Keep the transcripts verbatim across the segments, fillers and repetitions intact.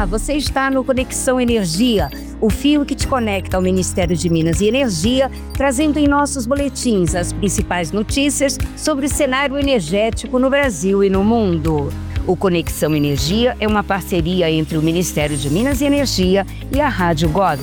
Olá, você está no Conexão Energia, o fio que te conecta ao Ministério de Minas e Energia, trazendo em nossos boletins as principais notícias sobre o cenário energético no Brasil e no mundo. O Conexão Energia é uma parceria entre o Ministério de Minas e Energia e a Rádio Gov.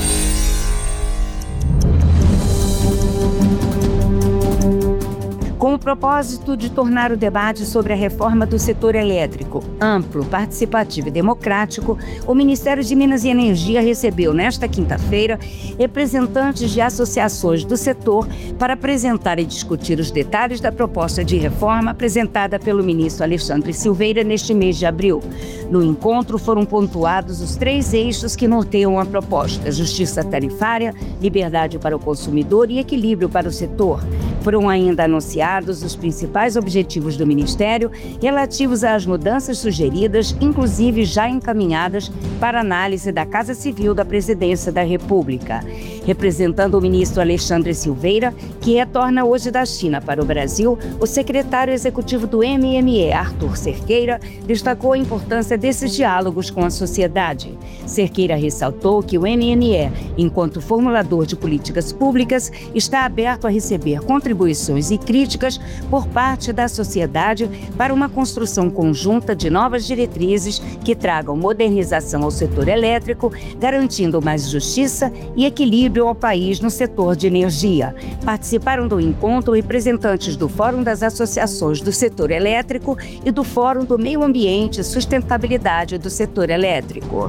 Com o propósito de tornar o debate sobre a reforma do setor elétrico amplo, participativo e democrático, o Ministério de Minas e Energia recebeu, nesta quinta-feira, representantes de associações do setor para apresentar e discutir os detalhes da proposta de reforma apresentada pelo ministro Alexandre Silveira neste mês de abril. No encontro foram pontuados os três eixos que norteiam a proposta: justiça tarifária, liberdade para o consumidor e equilíbrio para o setor. Foram ainda anunciados os principais objetivos do Ministério relativos às mudanças sugeridas, inclusive já encaminhadas para análise da Casa Civil da Presidência da República. Representando o ministro Alexandre Silveira, que retorna hoje da China para o Brasil, o secretário executivo do M M E, Arthur Cerqueira, destacou a importância desses diálogos com a sociedade. Cerqueira ressaltou que o M M E, enquanto formulador de políticas públicas, está aberto a receber contribuições e críticas por parte da sociedade para uma construção conjunta de novas diretrizes que tragam modernização ao setor elétrico, garantindo mais justiça e equilíbrio ao país no setor de energia. Participaram do encontro representantes do Fórum das Associações do Setor Elétrico e do Fórum do Meio Ambiente e Sustentabilidade do Setor Elétrico.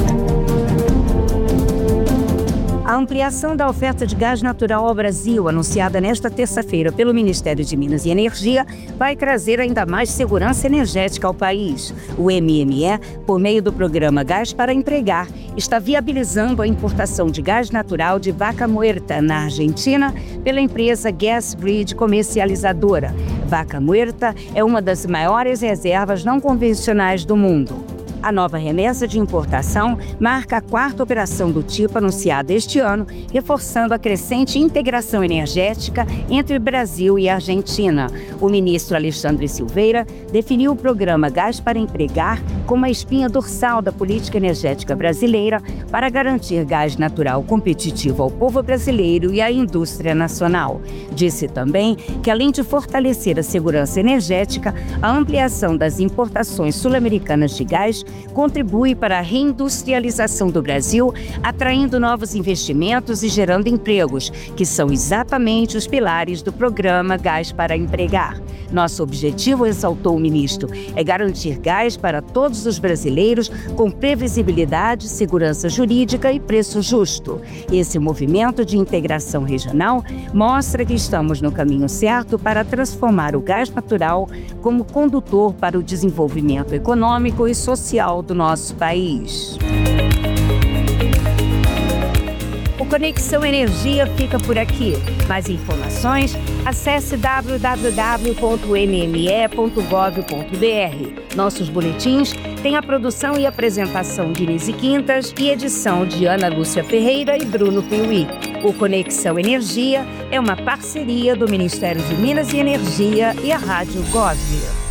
A ampliação da oferta de gás natural ao Brasil, anunciada nesta terça-feira pelo Ministério de Minas e Energia, vai trazer ainda mais segurança energética ao país. O M M E, por meio do programa Gás para Empregar, está viabilizando a importação de gás natural de Vaca Muerta, na Argentina, pela empresa Gas Grid Comercializadora. Vaca Muerta é uma das maiores reservas não convencionais do mundo. A nova remessa de importação marca a quarta operação do tipo anunciada este ano, reforçando a crescente integração energética entre Brasil e Argentina. O ministro Alexandre Silveira definiu o programa Gás para Empregar como a espinha dorsal da política energética brasileira para garantir gás natural competitivo ao povo brasileiro e à indústria nacional. Disse também que, além de fortalecer a segurança energética, a ampliação das importações sul-americanas de gás contribui para a reindustrialização do Brasil, atraindo novos investimentos e gerando empregos, que são exatamente os pilares do programa Gás para Empregar. Nosso objetivo, ressaltou o ministro, é garantir gás para todos os brasileiros com previsibilidade, segurança jurídica e preço justo. Esse movimento de integração regional mostra que estamos no caminho certo para transformar o gás natural como condutor para o desenvolvimento econômico e social do nosso país. O Conexão Energia fica por aqui. Mais informações, acesse w w w ponto m m e ponto gov ponto b r. Nossos boletins têm a produção e apresentação de Nise Quintas e edição de Ana Lúcia Ferreira e Bruno Piuí. O Conexão Energia é uma parceria do Ministério de Minas e Energia e a Rádio Gov.